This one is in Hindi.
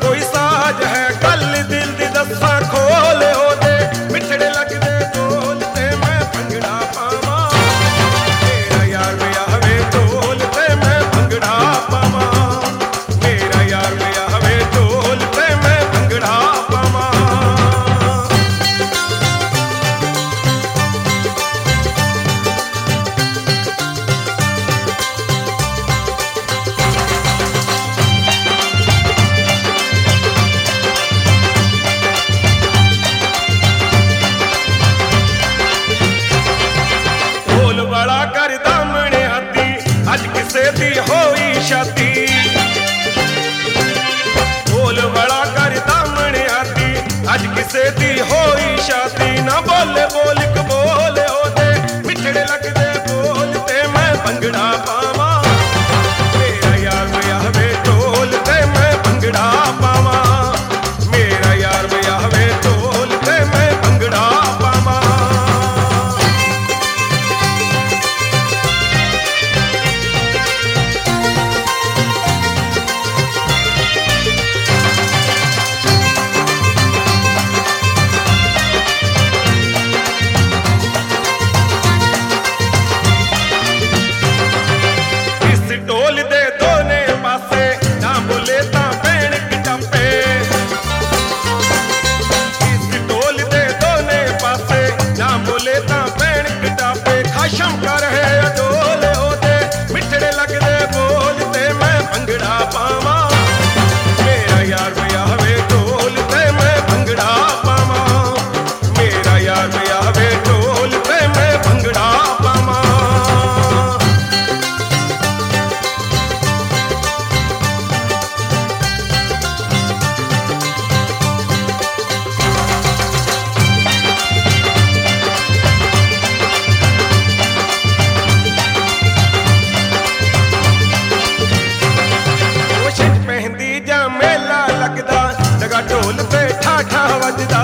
कोई साज है गल दिल दी दस्सा खोल ओदे मिठड़े लगदे ढोल ते मैं भंगड़ा पावां मेरा यार विआहवे ढोल ते मैं भंगड़ा पावां मेरा यार विआहवे ढोल ते मैं भंगड़ा पावां। बड़ा कर दामने आती अज किसे दी होई शादी बोल बड़ा कर दामने आती अज किसे दी होई शादी ना बोले बोलिक बोले ओदे मिठड़े लगदे बोल ते मैं भंगड़ा पावां मेरा यार विआहवे ढोल ते मैं भंगड़ा पावां मेरा यार विआहवे ढोल ते मैं भंगड़ा पावां। शंकर है अडोल ओदे मिठड़े लगदे बोल ते मैं भंगड़ा पावां मेरा यार विआहवे ढोल ते मैं भंगड़ा पावां मेरा यार विआहवे ढोल ते मैं भंगड़ा पावां। मेला लगदा जगा ढोल पे ठाठा वजदा